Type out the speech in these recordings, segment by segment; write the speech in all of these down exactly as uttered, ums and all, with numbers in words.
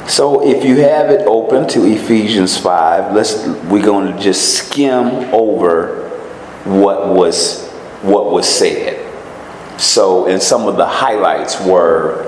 So if you have it open to Ephesians five, let's we're going to just skim over what was what was said. So, and some of the highlights were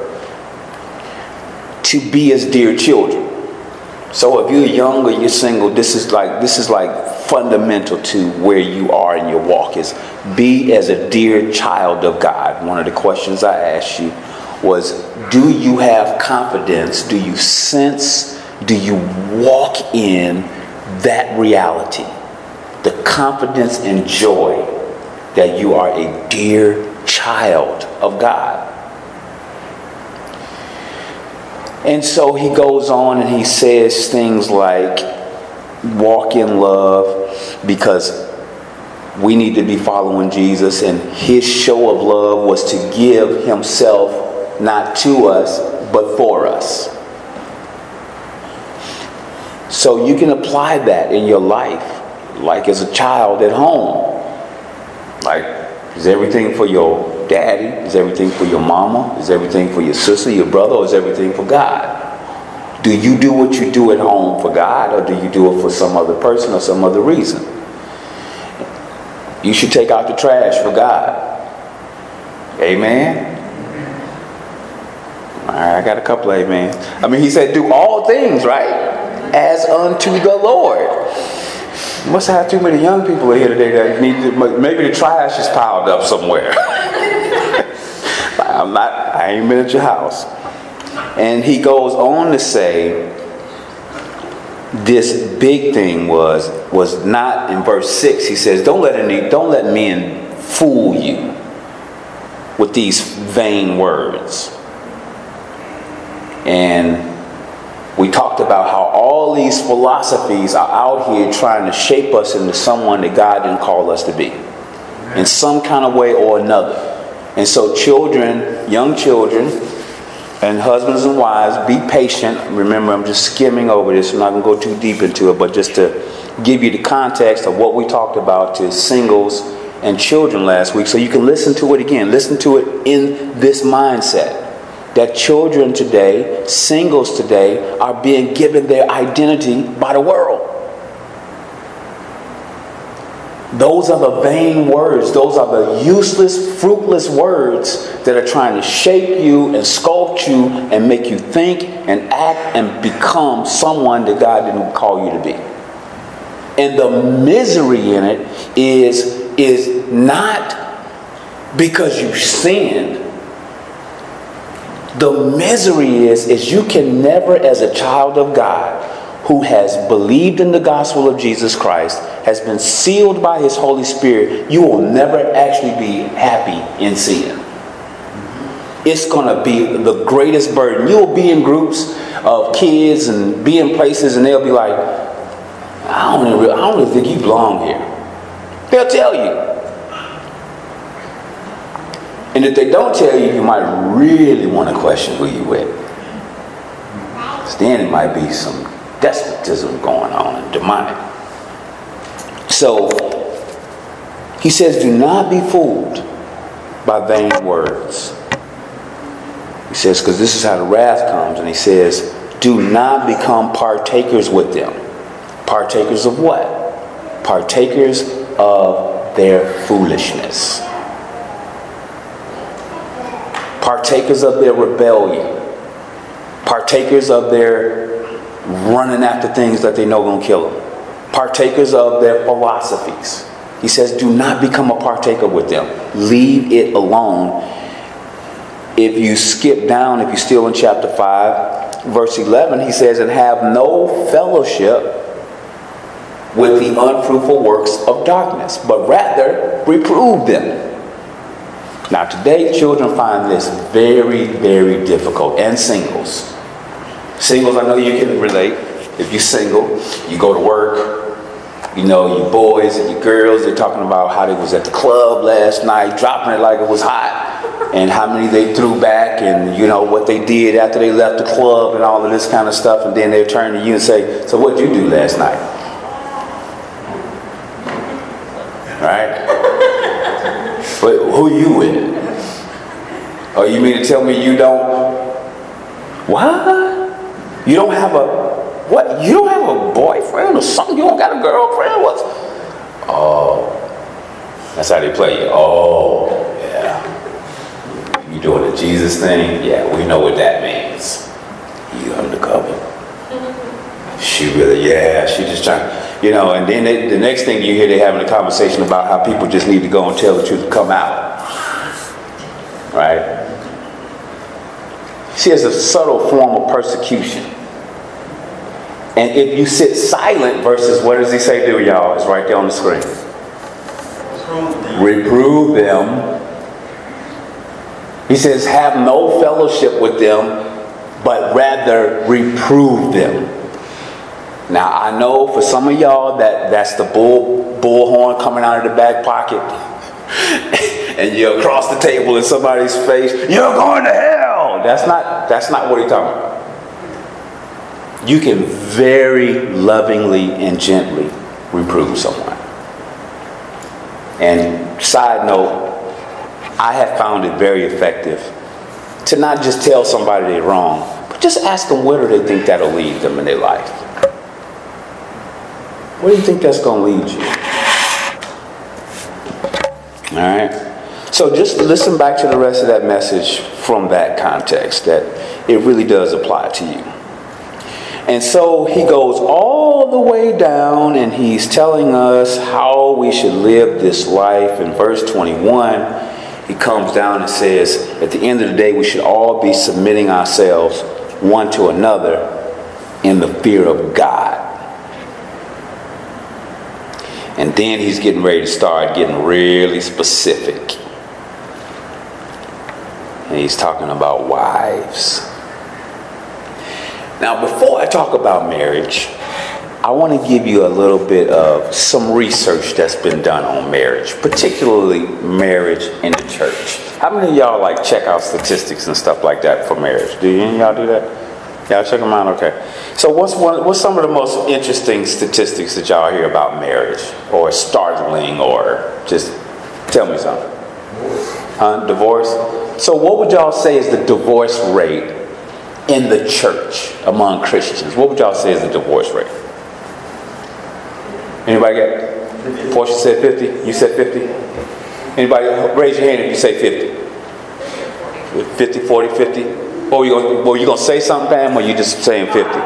to be as dear children. So if you're young or you're single, this is like this is like fundamental to where you are in your walk, is be as a dear child of God. One of the questions I asked you was, do you have confidence? Do you sense? Do you walk in that reality? The confidence and joy that you are a dear child of God. And so he goes on and he says things like, walk in love, because we need to be following Jesus, and his show of love was to give himself not to us, but for us. So you can apply that in your life, like as a child at home. Like, is everything for your daddy? Is everything for your mama? Is everything for your sister, your brother, or is everything for God? Do you do what you do at home for God, or do you do it for some other person or some other reason? You should take out the trash for God. Amen? All right, I got a couple of amens. I mean, he said, do all things, right, as unto the Lord. You must have too many young people here today that need to, maybe the trash is piled up somewhere. I'm not, I ain't been at your house. And he goes on to say, this big thing was was not in verse six. He says, don't let any don't let men fool you with these vain words. And we talked about how all these philosophies are out here trying to shape us into someone that God didn't call us to be, in some kind of way or another. And so children, young children, and husbands and wives, be patient. Remember, I'm just skimming over this. I'm not going to go too deep into it, but just to give you the context of what we talked about to singles and children last week, so you can listen to it again. Listen to it in this mindset. That children today, singles today, are being given their identity by the world. Those are the vain words. Those are the useless, fruitless words that are trying to shape you and sculpt you and make you think and act and become someone that God didn't call you to be. And the misery in it is, is not because you sinned. The misery is, is you can never, as a child of God, who has believed in the gospel of Jesus Christ, has been sealed by his Holy Spirit, you will never actually be happy in sin. It's going to be the greatest burden. You'll be in groups of kids and be in places, and they'll be like, I don't even, I don't even think you belong here. They'll tell you. And if they don't tell you, you might really want to question who you with. Because then it might be some despotism going on and demonic. So he says, do not be fooled by vain words. He says, because this is how the wrath comes. And he says, do not become partakers with them. Partakers of what? Partakers of their foolishness. Partakers of their rebellion. Partakers of their running after things that they know are going to kill them. Partakers of their philosophies. He says, do not become a partaker with them. Leave it alone. If you skip down, if you're still in chapter five, verse eleven, he says, and have no fellowship with the unfruitful works of darkness, but rather reprove them. Now today, children find this very, very difficult, and singles. Singles, I know you can relate. If you're single, you go to work, you know, your boys and your girls, they're talking about how they was at the club last night, dropping it like it was hot, and how many they threw back, and, you know, what they did after they left the club and all of this kind of stuff, and then they'll turn to you and say, so what'd you do last night? Right? But who you with? Oh, you mean to tell me you don't? What? You don't have a, what? You don't have a boyfriend or something? You don't got a girlfriend? What? Oh, that's how they play you. Oh, yeah. You doing the Jesus thing? Yeah, we know what that means. You undercover. She really, yeah, she just trying, you know, and then they, the next thing you hear, they're having a conversation about how people just need to go and tell the truth and come out. Right? See, it's a subtle form of persecution. And if you sit silent versus, what does he say do, y'all? It's right there on the screen. Reprove them. He says, have no fellowship with them, but rather reprove them. Now, I know for some of y'all that that's the bull bullhorn coming out of the back pocket. And you're across the table in somebody's face, you're going to hell. That's not, that's not what he's talking about. You can very lovingly and gently reprove someone. And side note, I have found it very effective to not just tell somebody they're wrong, but just ask them where do they think that'll lead them in their life. Where do you think that's going to lead you? All right. So just listen back to the rest of that message from that context, that it really does apply to you. And so he goes all the way down and he's telling us how we should live this life. In verse twenty-one, he comes down and says, at the end of the day, we should all be submitting ourselves one to another in the fear of God. And then he's getting ready to start getting really specific. And he's talking about wives. Now, before I talk about marriage, I want to give you a little bit of some research that's been done on marriage, particularly marriage in the church. How many of y'all like check out statistics and stuff like that for marriage? Do any of y'all do that? Y'all check them out? Okay. So what's one, what's some of the most interesting statistics that y'all hear about marriage, or startling, or just tell me something? Huh? Divorce? So what would y'all say is the divorce rate in the church among Christians? What would y'all say is the divorce rate? Anybody get? Portia said fifty. You said fifty. Anybody raise your hand if you say fifty? fifty, forty, fifty. What were you going? Were you going to say something, Pam, or you just saying fifty?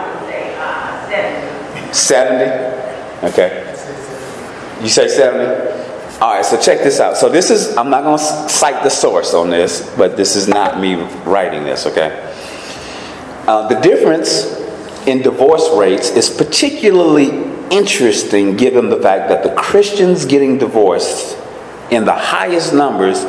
seventy. Okay. You say seventy. All right. So check this out. So this is. I'm not going to cite the source on this, but this is not me writing this. Okay. Uh, the difference in divorce rates is particularly interesting given the fact that the Christians getting divorced in the highest numbers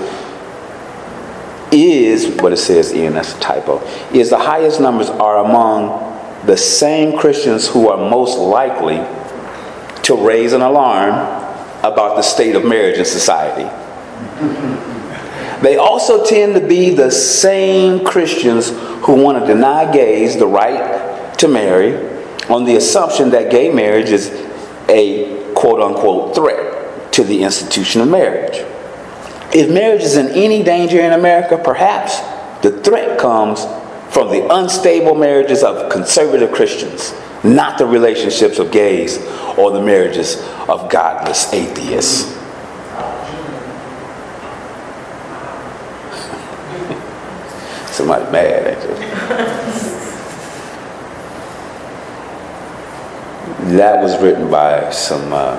is, what it says in, that's a typo, is the highest numbers are among the same Christians who are most likely to raise an alarm about the state of marriage in society. They also tend to be the same Christians who want to deny gays the right to marry on the assumption that gay marriage is a quote-unquote threat to the institution of marriage. If marriage is in any danger in America, perhaps the threat comes from the unstable marriages of conservative Christians, not the relationships of gays or the marriages of godless atheists. Somebody mad at you. That was written by some uh,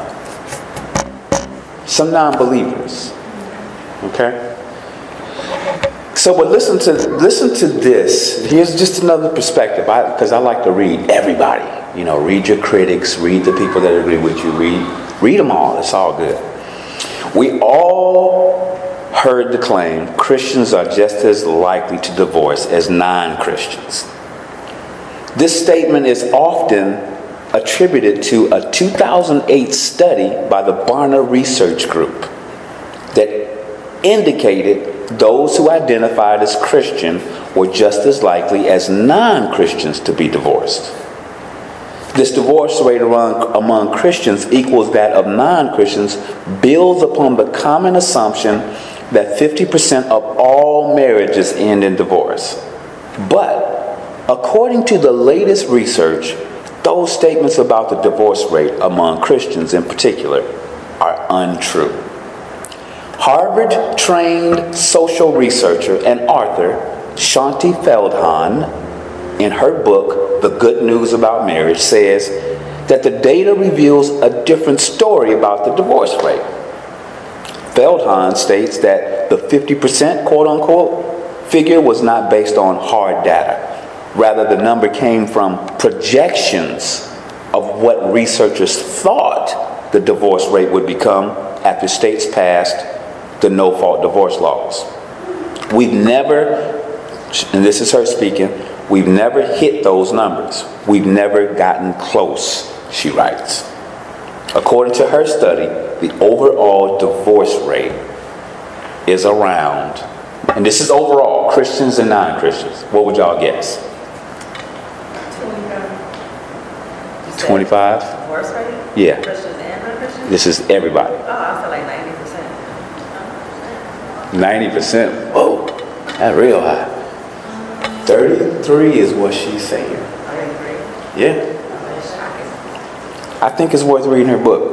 some non-believers. Okay. So, but listen to listen to this. Here's just another perspective, because I, I like to read everybody. You know, read your critics, read the people that agree with you, read read them all. It's all good. We all heard the claim Christians are just as likely to divorce as non-Christians. This statement is often attributed to a two thousand eight study by the Barna Research Group that indicated those who identified as Christian were just as likely as non-Christians to be divorced. This divorce rate among, among Christians equals that of non-Christians builds upon the common assumption that fifty percent of all marriages end in divorce. But According to the latest research, those statements about the divorce rate among Christians in particular are untrue. Harvard-trained social researcher and author Shaunti Feldhahn, in her book, The Good News About Marriage, says that the data reveals a different story about the divorce rate. Feldhahn states that the fifty percent quote-unquote figure was not based on hard data. Rather, the number came from projections of what researchers thought the divorce rate would become after states passed the no-fault divorce laws. We've never, and this is her speaking, we've never hit those numbers. We've never gotten close, she writes. According to her study, the overall divorce rate is around, and this is overall, Christians and non-Christians. What would y'all guess? twenty-five? Divorce rate? Yeah. Christians and non-Christians? This is everybody. Oh, I feel like ninety percent. ninety percent? Whoa, that's real high. thirty-three is what she's saying. thirty-three? Yeah. That's shocking. I think it's worth reading her book.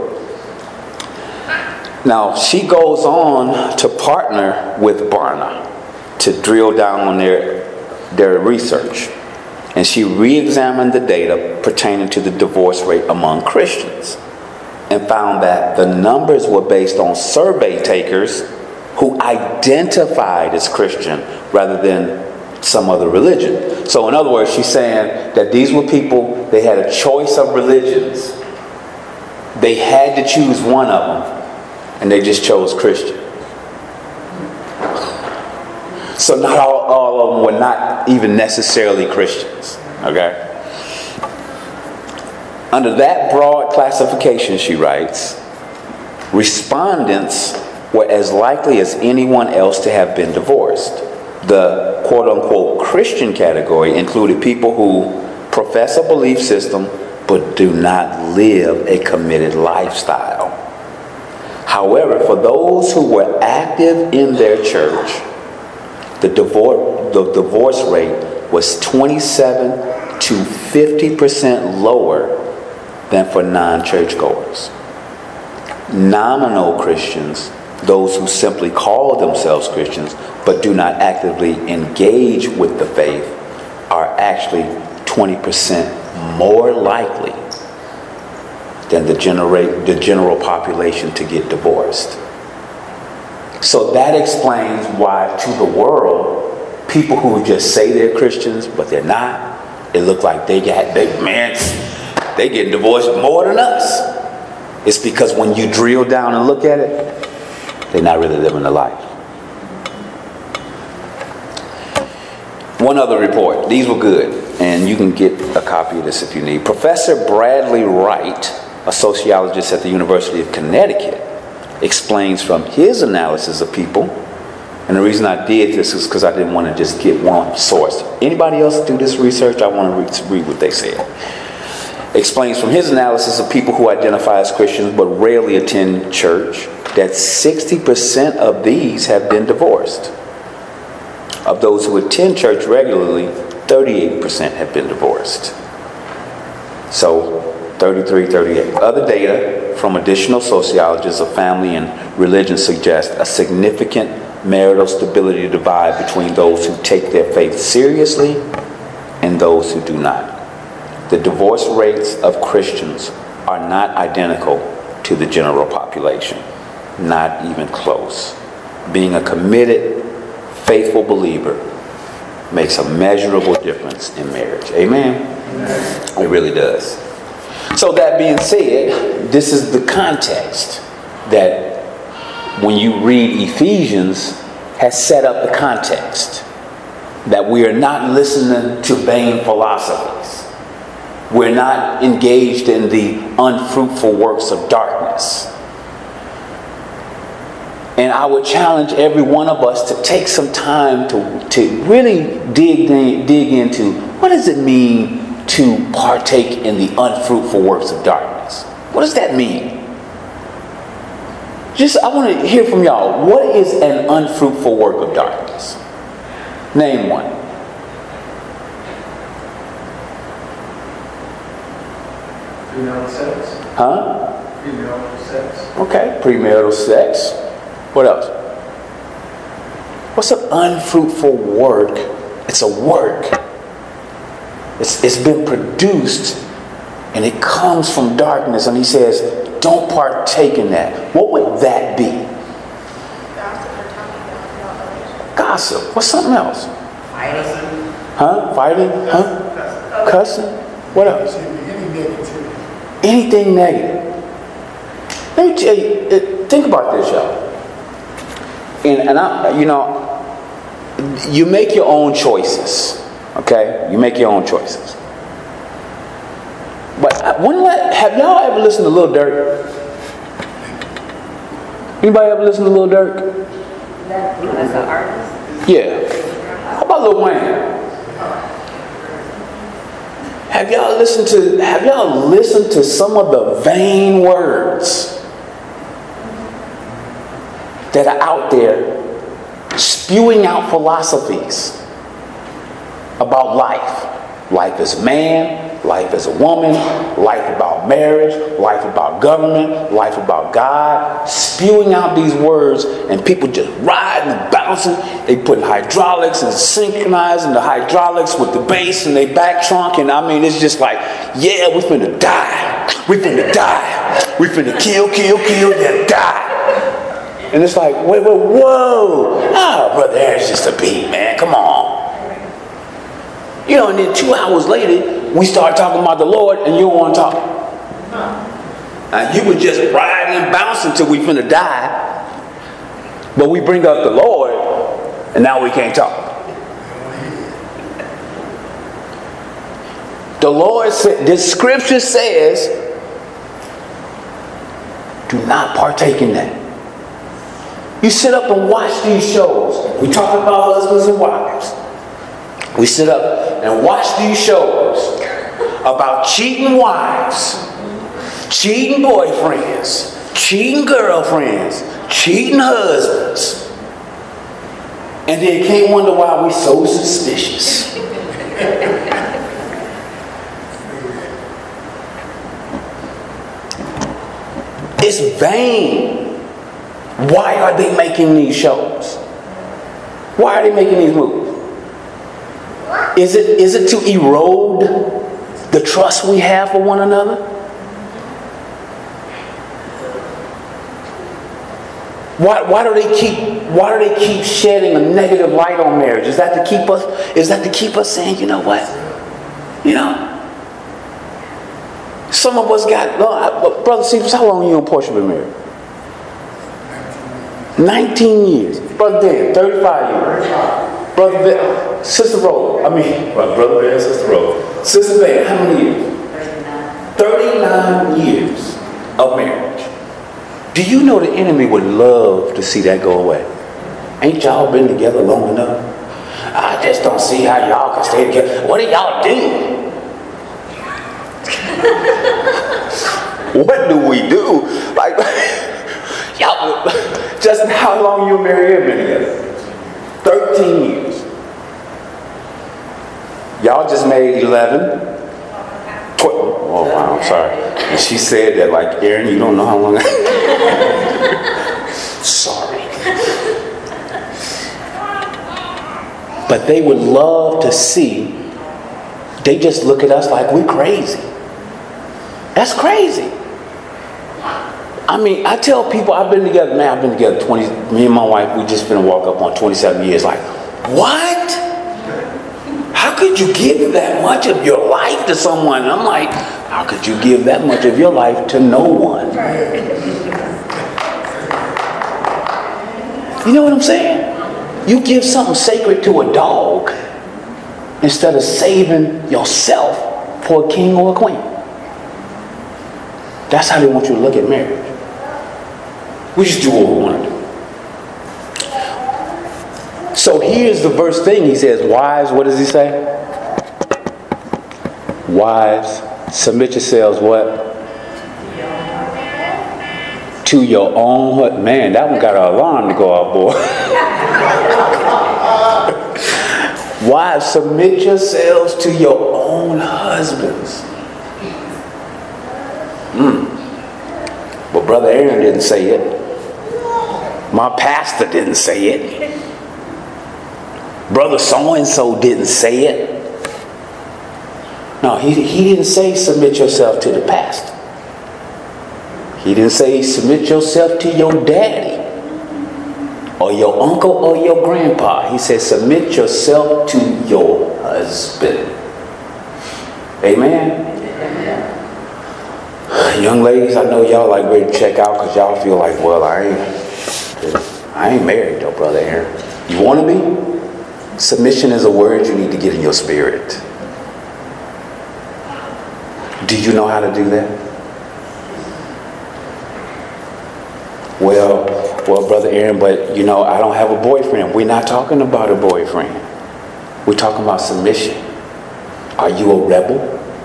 Now, she goes on to partner with Barna to drill down on their, their research. And she re-examined the data pertaining to the divorce rate among Christians and found that the numbers were based on survey takers who identified as Christian rather than some other religion. So in other words, she's saying that these were people, they had a choice of religions. They had to choose one of them, and they just chose Christian. So not all, all of them were not even necessarily Christians, okay? Under that broad classification, she writes, respondents were as likely as anyone else to have been divorced. The quote-unquote Christian category included people who profess a belief system but do not live a committed lifestyle. However, for those who were active in their church, The divorce, the divorce rate was twenty-seven to fifty percent lower than for non-churchgoers. Nominal Christians, those who simply call themselves Christians but do not actively engage with the faith, are actually twenty percent more likely than the, genera- the general population to get divorced. So that explains why, to the world, people who just say they're Christians, but they're not, it look like they got, they, man, they getting divorced more than us. It's because when you drill down and look at it, they're not really living the life. One other report. These were good, and you can get a copy of this if you need. Professor Bradley Wright, a sociologist at the University of Connecticut, explains from his analysis of people, and the reason I did this is because I didn't want to just get one source. Anybody else do this research? I want to read, read what they said. Explains from his analysis of people who identify as Christians but rarely attend church that sixty percent of these have been divorced. Of those who attend church regularly, thirty-eight percent have been divorced. So thirty-three, thirty-eight. Other data from additional sociologists of family and religion suggest a significant marital stability divide between those who take their faith seriously and those who do not. The divorce rates of Christians are not identical to the general population, not even close. Being a committed, faithful believer makes a measurable difference in marriage. Amen? Amen. It really does. So that being said, this is the context that when you read Ephesians has set up the context that we are not listening to vain philosophies. We're not engaged in the unfruitful works of darkness. And I would challenge every one of us to take some time to, to really dig, dig into what does it mean to partake in the unfruitful works of darkness. What does that mean? Just, I want to hear from y'all. What is an unfruitful work of darkness? Name one. Premarital sex. Huh? Premarital sex. Okay, premarital sex. What else? What's an unfruitful work? It's a work. It's, it's been produced and it comes from darkness. And he says, don't partake in that. What would that be? Gossip. What's something else? Fighting. Huh? Fighting? Huh? Cussing? What else? Anything negative. Let me tell you, think about this, y'all. And, and I, you know, you make your own choices. Okay? You make your own choices. But when let, have y'all ever listened to Lil Durk? Anybody ever listened to Lil Durk? That's an artist? Yeah. How about Lil Wayne? Have y'all listened to have y'all listened to some of the vain words that are out there spewing out philosophies about life? Life as a man, life as a woman, life about marriage, life about government, life about God, spewing out these words, and people just riding and bouncing. They putting hydraulics and synchronizing the hydraulics with the bass in their back trunk, and I mean, it's just like, yeah, we finna die. We finna die. We finna kill, kill, kill, then die. And it's like, wait, wait, whoa. Ah, brother, there's just a beat, man. Come on. You know, and then two hours later, we start talking about the Lord, and you don't want to talk. And you were just riding and bouncing till we finna die. But we bring up the Lord, and now we can't talk. The Lord said, the scripture says, do not partake in that. You sit up and watch these shows. We talk about husbands and wives. We sit up and watch these shows about cheating wives, cheating boyfriends, cheating girlfriends, cheating husbands. And then can't wonder why we're so suspicious. It's vain. Why are they making these shows? Why are they making these movies? Is it, is it to erode the trust we have for one another? Why, why do they keep why do they keep shedding a negative light on marriage? Is that to keep us is that to keep us saying, you know what? You know? Some of us got no, Brother Cephas, how long are you and Portia been married? Nineteen years. Brother Dan, thirty-five years. Brother Van, Sister Roll, I mean, well, Brother Van, Sister Roll. Sister Van, how many years? thirty-nine. thirty-nine years of marriage. Do you know the enemy would love to see that go away? Ain't y'all been together long enough? I just don't see how y'all can stay together. What do y'all do? What do we do? Like, y'all, Justin, how long you and Mary have been together? thirteen years. Y'all just made eleven. twelve. Oh, wow, I'm sorry. And she said that like, Aaron, you don't know how long I... Sorry. But they would love to see, they just look at us like we crazy. That's crazy. I mean, I tell people I've been together, man, I've been together twenty, me and my wife, we just been walk up on twenty-seven years. Like, what? How could you give that much of your life to someone? And I'm like, how could you give that much of your life to no one? You know what I'm saying? You give something sacred to a dog instead of saving yourself for a king or a queen. That's how they want you to look at marriage. We just do what we want to do. So here's the verse thing. He says, wives, what does he say? Wives, submit yourselves what? To your own husband. Man, that one got an alarm to go off, boy. Wives, submit yourselves to your own husbands. Mm. But Brother Aaron didn't say it. My pastor didn't say it. Brother so-and-so didn't say it. No, he, he didn't say submit yourself to the pastor. He didn't say submit yourself to your daddy or your uncle or your grandpa. He said submit yourself to your husband. Amen? Amen. Young ladies, I know y'all like ready to check out because y'all feel like, well, I ain't, I ain't married though, Brother Aaron. You want to be? Submission is a word you need to get in your spirit. Do you know how to do that? Well, well, Brother Aaron, but you know, I don't have a boyfriend. We're not talking about a boyfriend. We're talking about submission. Are you a rebel?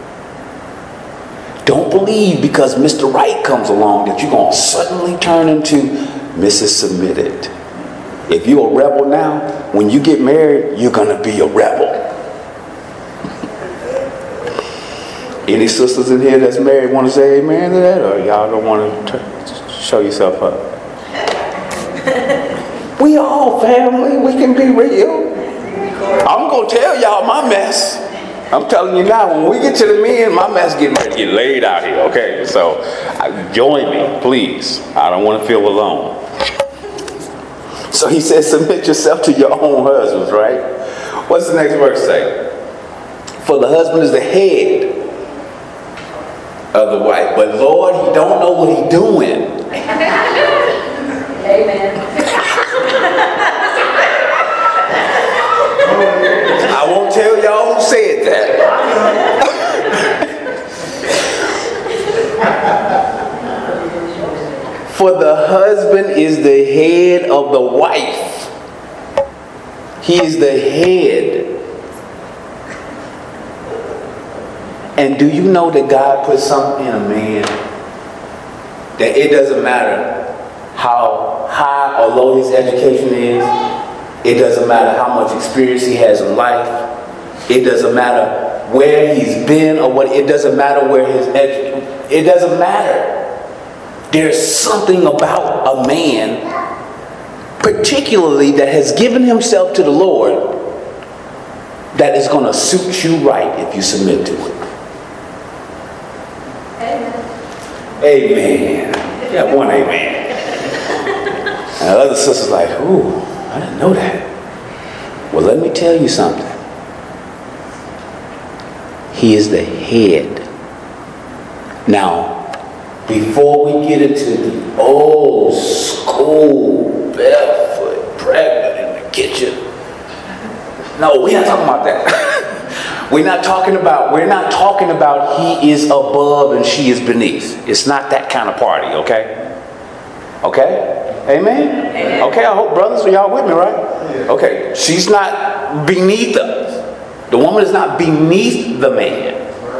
Don't believe because Mister Right comes along that you're going to suddenly turn into Missus Submitted. If you're a rebel now, when you get married, you're going to be a rebel. Any sisters in here that's married want to say amen to that? Or y'all don't want to t- show yourself up? We all family. We can be real. I'm going to tell y'all my mess. I'm telling you now, when we get to the men, my mess getting ready to get laid out here, okay? So uh, join me, please. I don't want to feel alone. So he says, submit yourself to your own husbands, right? What's the next verse say? For the husband is the head of the wife. But Lord, he don't know what he doing. Amen. I won't tell y'all who said that. For the husband is the head of the wife. He is the head. And do you know that God put something in a man that it doesn't matter how high or low his education is. It doesn't matter how much experience he has in life. It doesn't matter where he's been or what. It doesn't matter where his edu- It doesn't matter. There's something about a man, particularly that has given himself to the Lord, that is going to suit you right if you submit to it. Amen. Amen. Yeah, one amen. And the other sister's like, ooh, I didn't know that. Well, let me tell you something. He is the head. Now, before we get into the old school, barefoot, pregnant in the kitchen. No, we're not talking about that. We're not talking about, we're not talking about he is above and she is beneath. It's not that kind of party, okay? Okay? Amen? Amen. Okay, I hope brothers, are y'all with me, right? Okay, she's not beneath us. The woman is not beneath the man.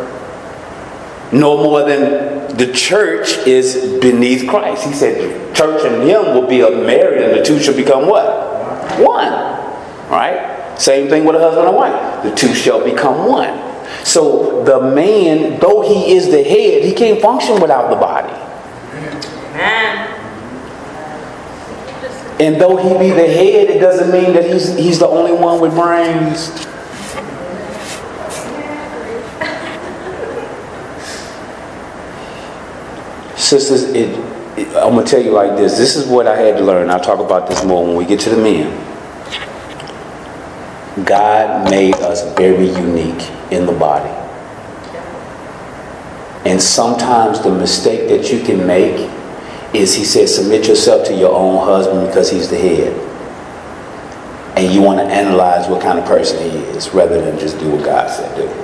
No more than the church is beneath Christ. He said church and him will be married and the two shall become what? One. Right? Same thing with a husband and wife. The two shall become one. So the man, though he is the head, he can't function without the body. Amen. And though he be the head, it doesn't mean that he's he's the only one with brains. Sisters, it, it, I'm going to tell you like this. This is what I had to learn. I'll talk about this more when we get to the men. God made us very unique in the body. And sometimes the mistake that you can make is he says submit yourself to your own husband because he's the head. And you want to analyze what kind of person he is rather than just do what God said do.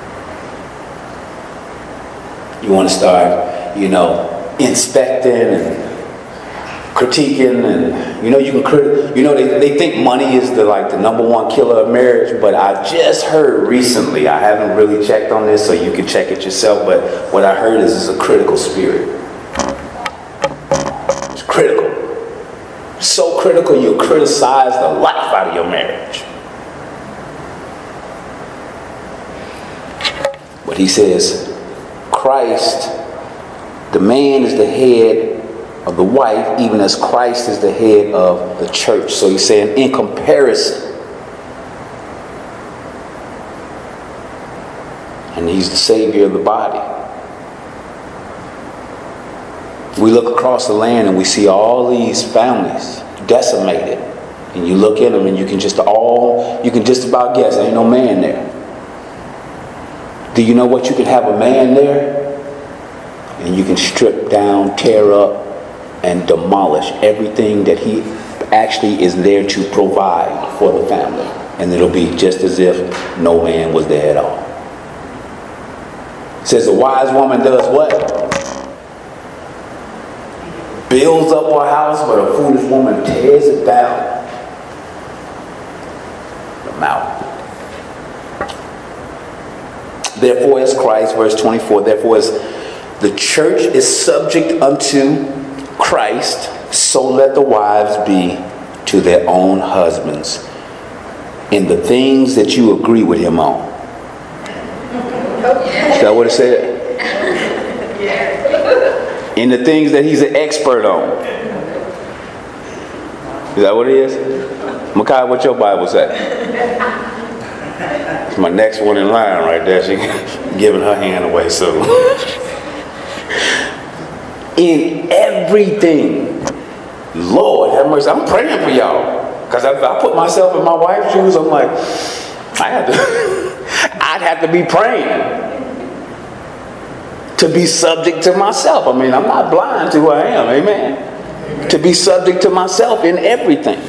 You want to start, you know, inspecting and critiquing, and you know you can crit- you know they, they think money is the like the number one killer of marriage, but I just heard recently, I haven't really checked on this, so you can check it yourself, but what I heard is it's a critical spirit. It's critical. So critical you'll criticize the life out of your marriage. But he says Christ The man is the head of the wife, even as Christ is the head of the church. So he's saying in comparison. And he's the savior of the body. We look across the land and we see all these families decimated. And you look at them and you can just all, you can just about guess, there ain't no man there. Do you know what? You can have a man there and you can strip down, tear up, and demolish everything that he actually is there to provide for the family. And it'll be just as if no man was there at all. It says a wise woman does what? Builds up her house, but a foolish woman tears it down. The mouth. Therefore is Christ, verse twenty-four, therefore is the church is subject unto Christ, so let the wives be to their own husbands in the things that you agree with him on. Is that what it said? In the things that he's an expert on. Is that what it is? Makai, what your Bible say? It's my next one in line right there. She giving her hand away, so. In everything, Lord have mercy. I'm praying for y'all. Because if I put myself in my wife's shoes, I'm like, I had to, I'd have to be praying to be subject to myself. I mean, I'm not blind to who I am, amen. To be subject to myself in everything.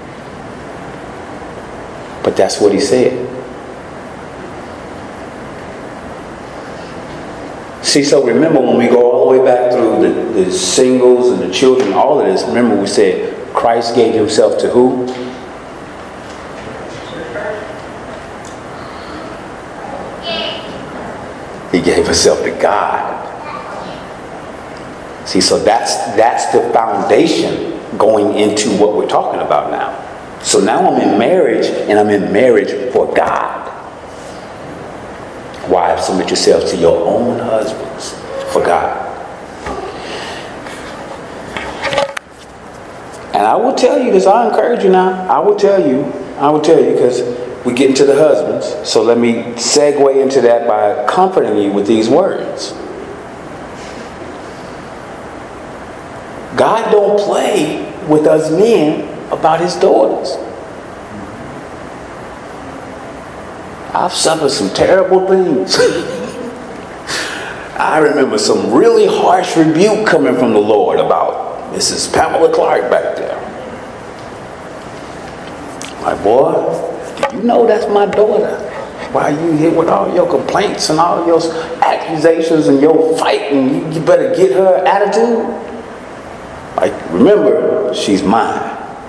But that's what he said. See, so remember when we go all the way back through the, the singles and the children, all of this, remember we said Christ gave himself to who? He gave himself to God. See, so that's that's the foundation going into what we're talking about now. So now I'm in marriage, and I'm in marriage for God. Wives, submit yourselves to your own husbands for God. And I will tell you this, I encourage you now. I will tell you, I will tell you, because we get into the husbands. So let me segue into that by comforting you with these words. God don't play with us men about his daughters. I've suffered some terrible things. I remember some really harsh rebuke coming from the Lord about Missus Pamela Clark back there. My boy, you know that's my daughter. Why are you here with all your complaints and all your accusations and your fighting? You better get her attitude. Like, remember, she's mine.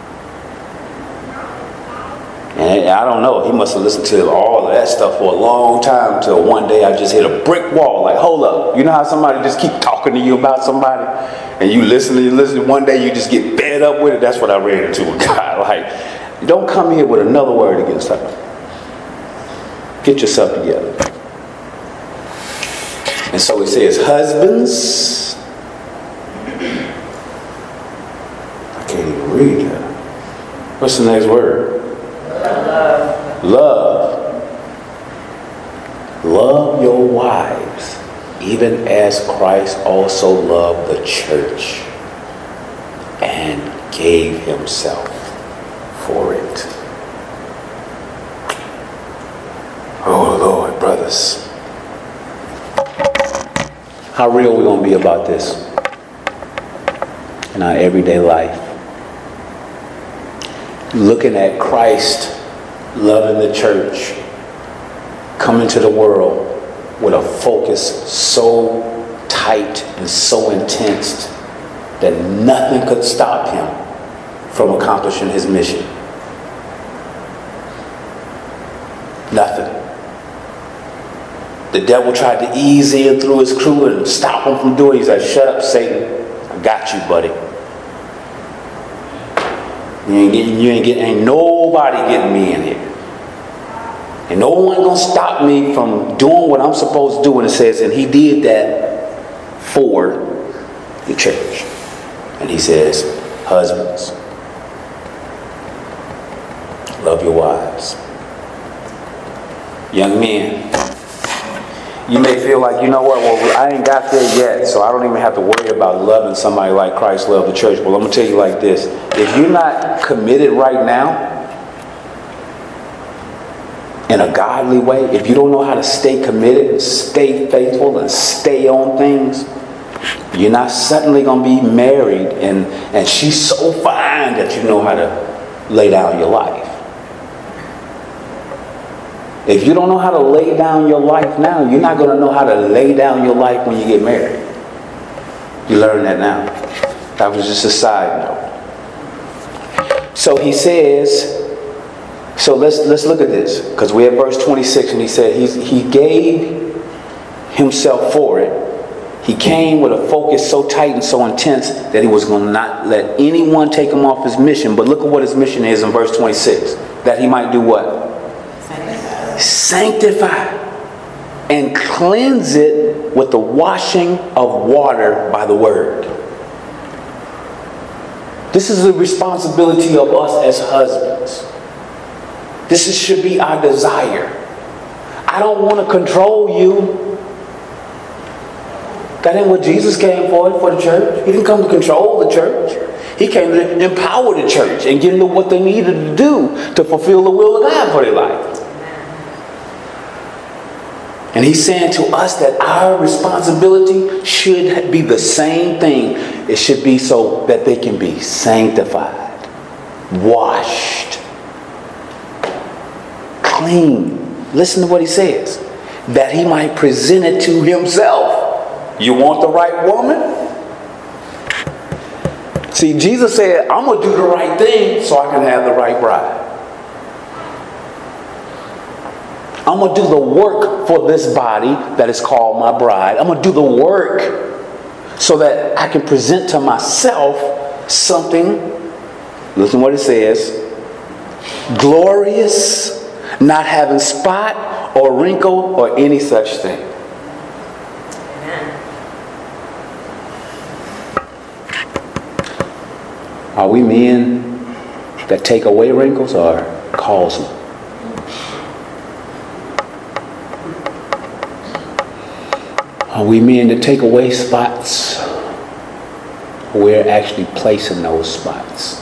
And I don't know, he must have listened to all of that stuff for a long time till one day I just hit a brick wall. Like, hold up. You know how somebody just keep talking to you about somebody? And you listen and you listen, one day you just get fed up with it. That's what I ran into with God. Like, don't come here with another word against her. Get yourself together. And so he says, husbands. I can't even read that. What's the next word? Love. Love. Love your wives, even as Christ also loved the church and gave himself for it. Oh Lord, brothers. How real are we going to be about this in our everyday life? Looking at Christ loving the church, coming to the world with a focus so tight and so intense that nothing could stop him from accomplishing his mission. Nothing. The devil tried to ease in through his crew and stop him from doing it. He said, shut up, Satan. I got you, buddy. You ain't getting, you ain't getting, ain't nobody getting me in here. And no one gonna stop me from doing what I'm supposed to do. And it says, and he did that for the church. And he says, husbands, love your wives. Young men, you may feel like, you know what, well, I ain't got there yet, so I don't even have to worry about loving somebody like Christ loved the church. Well, I'm going to tell you like this. If you're not committed right now in a godly way, if you don't know how to stay committed and stay faithful and stay on things, you're not suddenly going to be married and, and she's so fine that you know how to lay down your life. If you don't know how to lay down your life now, you're not going to know how to lay down your life when you get married. You learn that now. That was just a side note. So he says, so let's let's look at this, because we're at verse twenty-six, and he said he's, he gave himself for it. He came with a focus so tight and so intense that he was going to not let anyone take him off his mission. But look at what his mission is in verse twenty-six. That he might do what? Sanctify and cleanse it with the washing of water by the word. This is the responsibility of us as husbands. This is, should be our desire. I don't want to control you. That ain't what Jesus came for, for the church. He didn't come to control the church. He came to empower the church and give them what they needed to do to fulfill the will of God for their life. And he's saying to us that our responsibility should be the same thing. It should be so that they can be sanctified, washed, clean. Listen to what he says. That he might present it to himself. You want the right woman? See, Jesus said, I'm going to do the right thing so I can have the right bride. I'm going to do the work for this body that is called my bride. I'm going to do the work so that I can present to myself something, listen to what it says, glorious, not having spot or wrinkle or any such thing. Are we men that take away wrinkles or cause them? Are we men that take away spots? We're actually placing those spots.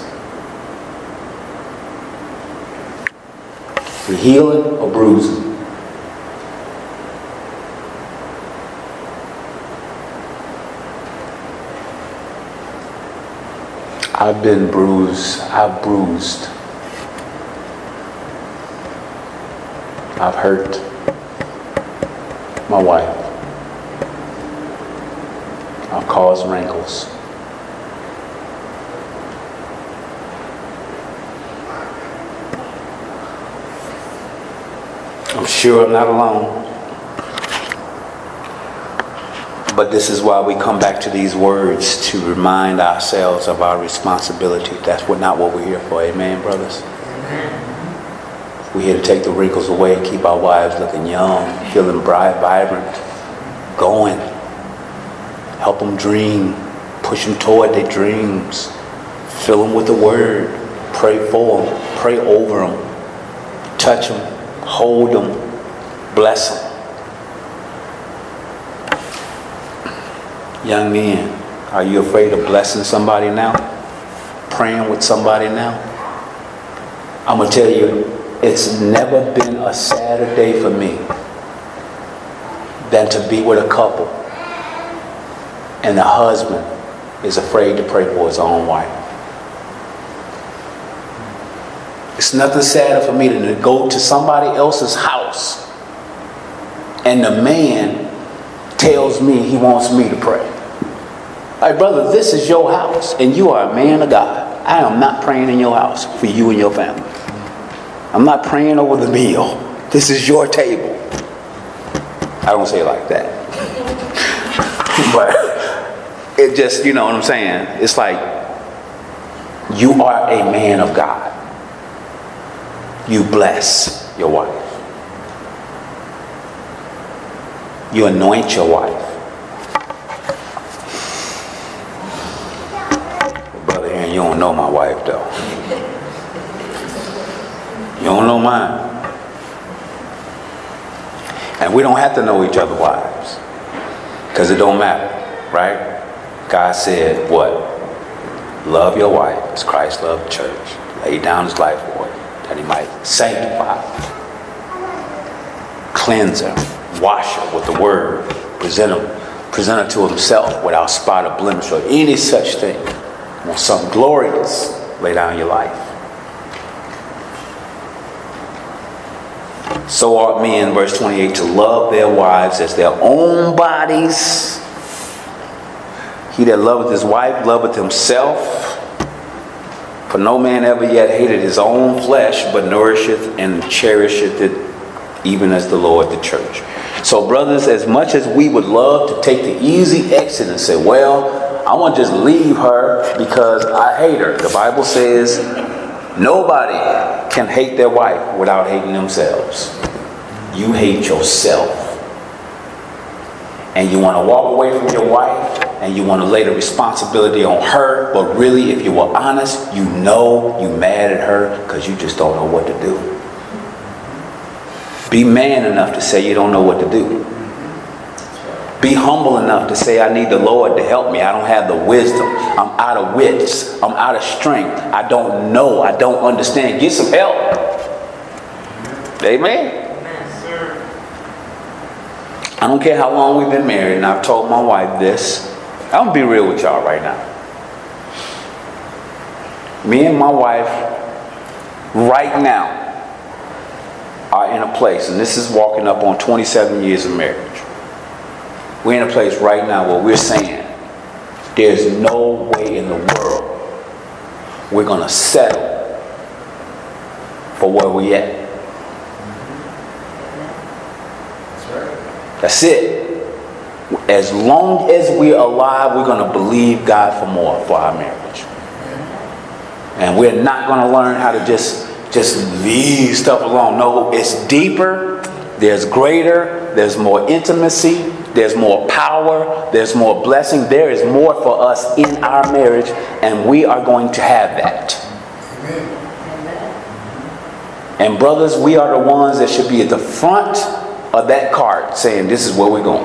We healing or bruising? I've been bruised. I've bruised. I've hurt my wife. I've caused wrinkles. I'm sure I'm not alone. But this is why we come back to these words, to remind ourselves of our responsibility. That's what, not what we're here for. Amen, brothers? Amen. We're here to take the wrinkles away and keep our wives looking young, feeling bright, vibrant, going. Help them dream. Push them toward their dreams. Fill them with the word. Pray for them. Pray over them. Touch them. Hold them. Bless them. Young men, are you afraid of blessing somebody now? Praying with somebody now? I'm going to tell you, it's never been a sadder day for me than to be with a couple and the husband is afraid to pray for his own wife. It's nothing sadder for me than to go to somebody else's house and the man tells me he wants me to pray. Like, brother, this is your house and you are a man of God. I am not praying in your house for you and your family. I'm not praying over the meal. This is your table. I don't say it like that. But it just, you know what I'm saying? It's like, you are a man of God. You bless your wife. You anoint your wife. know my wife though. You don't know mine. And we don't have to know each other's wives. Because it don't matter, right? God said what? Love your wife as Christ loved the church. Lay down his life for it, that he might sanctify her, cleanse her, wash her with the word, present her, present her to himself without spot or blemish or any such thing. You want something glorious, lay down your life. So ought men, verse twenty-eight, to love their wives as their own bodies. He that loveth his wife loveth himself. For no man ever yet hated his own flesh, but nourisheth and cherisheth it, even as the Lord the church. So brothers, as much as we would love to take the easy exit and say, well, I want to just leave her because I hate her. The Bible says nobody can hate their wife without hating themselves. You hate yourself. And you want to walk away from your wife and you want to lay the responsibility on her. But really, if you were honest, you know you mad at her because you just don't know what to do. Be man enough to say you don't know what to do. Be humble enough to say, I need the Lord to help me. I don't have the wisdom. I'm out of wits. I'm out of strength. I don't know. I don't understand. Get some help. Amen. I don't care how long we've been married, and I've told my wife this. I'm going to be real with y'all right now. Me and my wife, right now, are in a place, and this is walking up on twenty-seven years of marriage. We're in a place right now where we're saying, there's no way in the world we're going to settle for where we're at. That's it. As long as we're alive, we're going to believe God for more for our marriage. And we're not going to learn how to just, just leave stuff alone. No, it's deeper. There's greater. There's more intimacy. There's more power. There's more blessing. There is more for us in our marriage. And we are going to have that. And brothers, we are the ones that should be at the front of that cart saying, this is where we're going.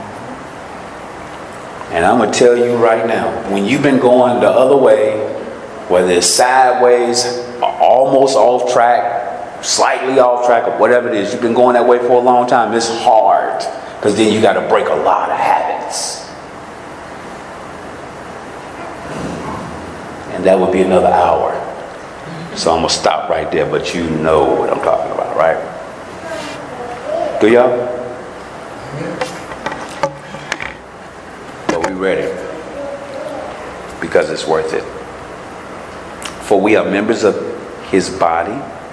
And I'm going to tell you right now, when you've been going the other way, whether it's sideways, almost off track, slightly off track, or whatever it is, you've been going that way for a long time, it's hard. Because then you got to break a lot of habits. And that would be another hour. So I'm going to stop right there, but you know what I'm talking about, right? Do y'all? But we ready. Because it's worth it. For we are members of his body,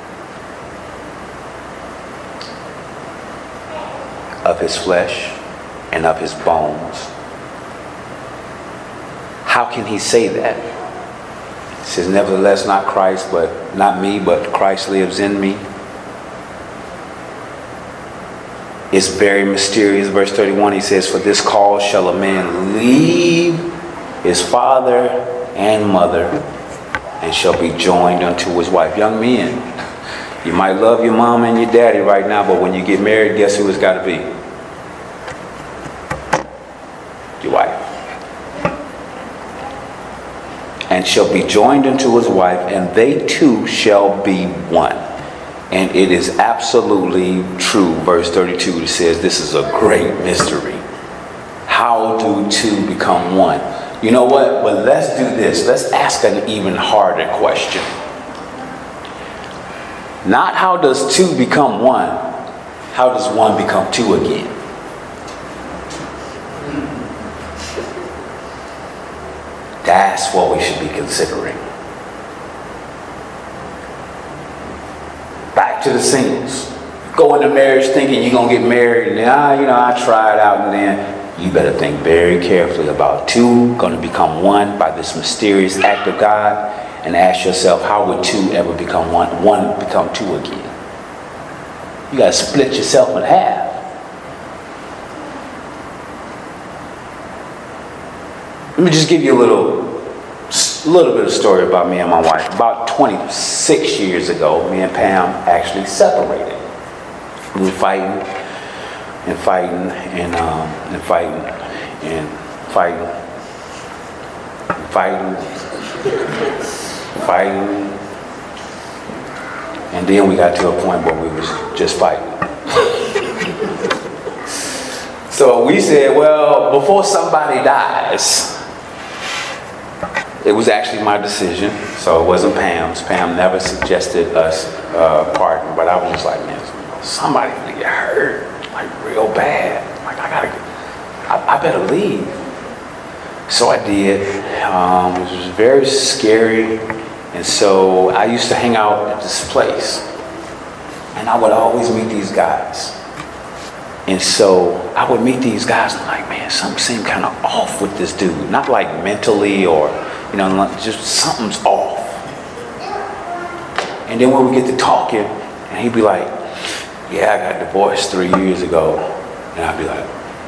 of his flesh, and of his bones. How can he say that? He says, nevertheless, not Christ, but not me, but Christ lives in me. It's very mysterious. Verse thirty-one, he says, for this cause shall a man leave his father and mother, and shall be joined unto his wife. Young men, you might love your mom and your daddy right now, but when you get married, guess who it's got to be? Your wife. And shall be joined unto his wife, and they two shall be one. And it is absolutely true. Verse thirty-two, it says this is a great mystery. How do two become one? You know what? But let's do this. Let's ask an even harder question. Not how does two become one? How does one become two again? That's what we should be considering. Back to the singles. Go into marriage thinking you're going to get married and then, ah, you know, I tried out, and then you better think very carefully about two going to become one by this mysterious act of God, and ask yourself, how would two ever become one? One become two again. You got to split yourself in half. Let me just give you a little A little bit of story about me and my wife. About twenty-six years ago, me and Pam actually separated. We were fighting and fighting and um, and fighting and fighting and fighting, fighting, and then we got to a point where we was just fighting. So we said, well, before somebody dies. It was actually my decision, so it wasn't Pam's. Pam never suggested us uh, parting, but I was like, man, somebody's gonna get hurt, like real bad. Like I gotta, I, I better leave. So I did. Um, it was very scary, and so I used to hang out at this place, and I would always meet these guys. And so I would meet these guys, and I'm like, man, something seemed kind of off with this dude. Not like mentally or. You know, just something's off. And then when we get to talking, and he'd be like, yeah, I got divorced three years ago. And I'd be like,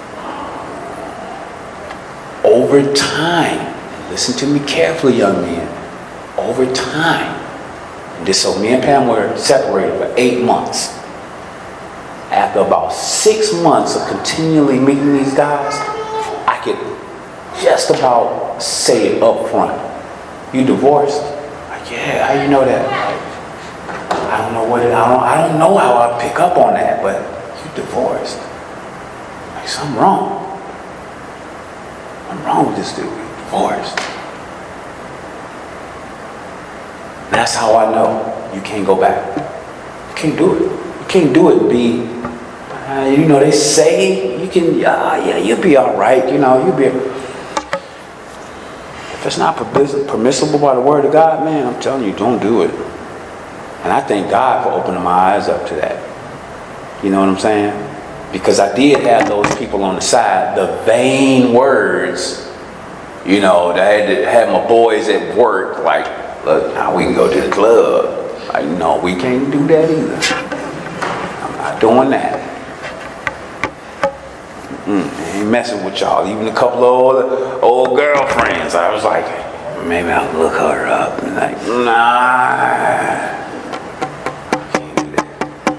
over time, listen to me carefully, young men, over time, and this, so me and Pam were separated for eight months. After about six months of continually meeting these guys, I could just about say it up front. You divorced? Like, yeah, how you know that? Like, I don't know what it, I don't I don't know how I pick up on that, but you divorced. Like, something wrong. Something wrong with this dude. You divorced. That's how I know you can't go back. You can't do it. You can't do it and be, uh, you know, they say you can, uh, yeah, you'll be all right. You know, you'll be. If it's not permissible by the word of God, man, I'm telling you, don't do it. And I thank God for opening my eyes up to that. You know what I'm saying? Because I did have those people on the side, the vain words, you know, that I had, to have my boys at work, like, look, now we can go to the club. Like, no, we can't do that either. I'm not doing that. Mm, I ain't messing with y'all. Even a couple of old, old girlfriends. I was like, maybe I'll look her up. And like, nah. Can't do that.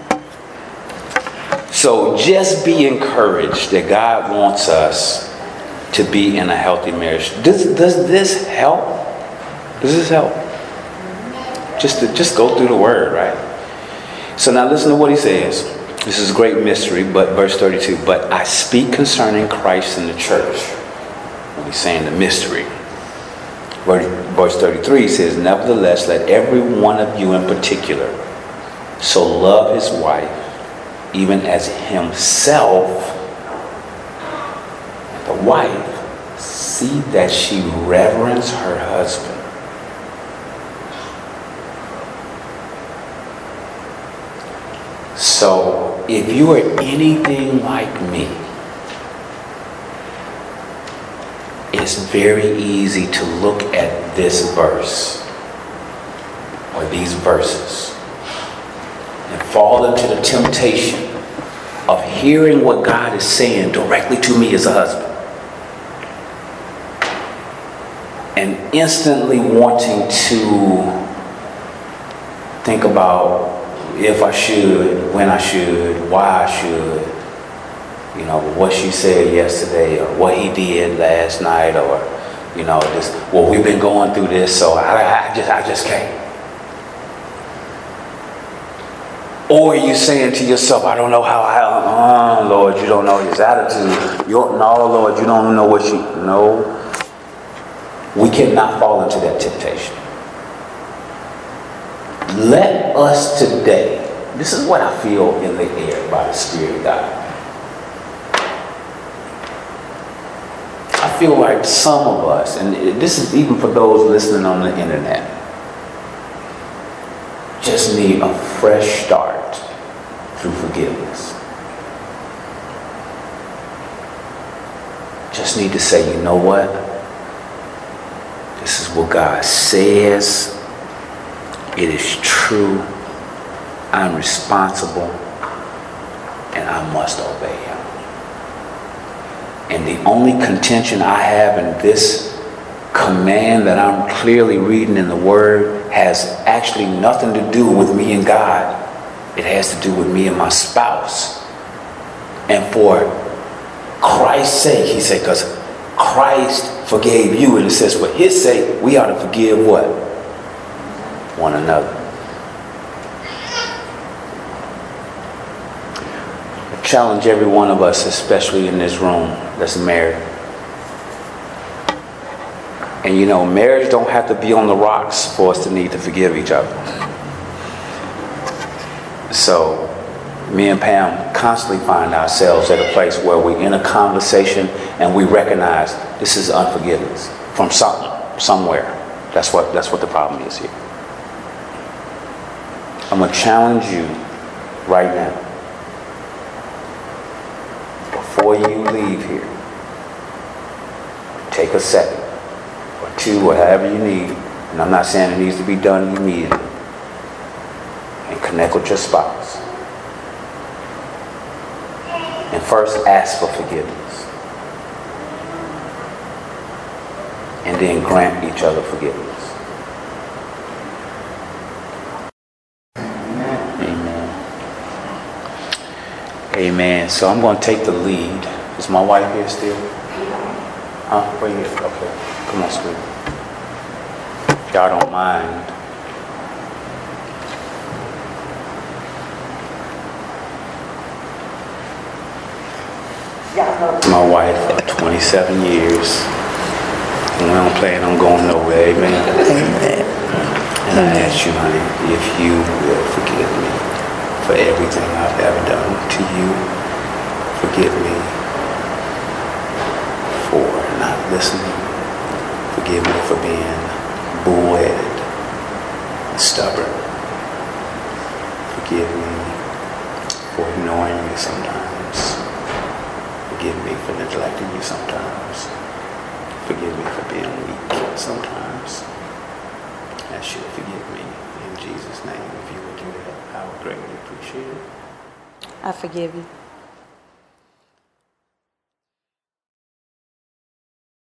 So just be encouraged that God wants us to be in a healthy marriage. Does, does this help? Does this help? Just to just go through the word, right? So now listen to what he says. This is a great mystery, but verse thirty-two, but I speak concerning Christ and the church. When he's saying the mystery. Verse thirty-three says, nevertheless, let every one of you in particular so love his wife, even as himself. The wife, see that she reverence her husband. So, if you are anything like me, it's very easy to look at this verse or these verses and fall into the temptation of hearing what God is saying directly to me as a husband and instantly wanting to think about if I should, when I should, why I should, you know, what she said yesterday or what he did last night or, you know, this, well, we've been going through this, so I, I just I just can't. Or you saying to yourself, I don't know how I, oh, Lord, you don't know his attitude. You don't, no, Lord, you don't know what she, no. We cannot fall into that temptation. Let us today, this is what I feel in the air by the Spirit of God. I feel like some of us, and this is even for those listening on the internet, just need a fresh start through forgiveness. Just need to say, you know what? This is what God says. It is true. I'm responsible. And I must obey him. And the only contention I have in this command that I'm clearly reading in the Word has actually nothing to do with me and God. It has to do with me and my spouse. And for Christ's sake, he said, because Christ forgave you, and it says for his sake, we ought to forgive what? One another. I challenge every one of us, especially in this room, that's married. And you know, marriage don't have to be on the rocks for us to need to forgive each other. So, me and Pam constantly find ourselves at a place where we're in a conversation and we recognize this is unforgiveness from some, somewhere. That's what, that's what the problem is here. I'm going to challenge you right now. Before you leave here, take a second or two, or however you need. And I'm not saying it needs to be done immediately. And connect with your spouse. And first ask for forgiveness. And then grant each other forgiveness. Amen. So I'm going to take the lead. Is my wife here still? Huh? Where you at? Okay. Come on, sweetie. If y'all don't mind. My wife for twenty-seven years. And we don't plan on going nowhere. Amen. Amen. And I ask you, honey, if you will forgive me for everything I've ever done to you. Forgive me for not listening. Forgive me for being bull-headed, stubborn. Forgive me for ignoring you sometimes. Forgive me for neglecting you sometimes. Forgive me for being weak sometimes. I ask you to forgive me in Jesus' name. If you would do that, I would greatly appreciate it. I forgive you.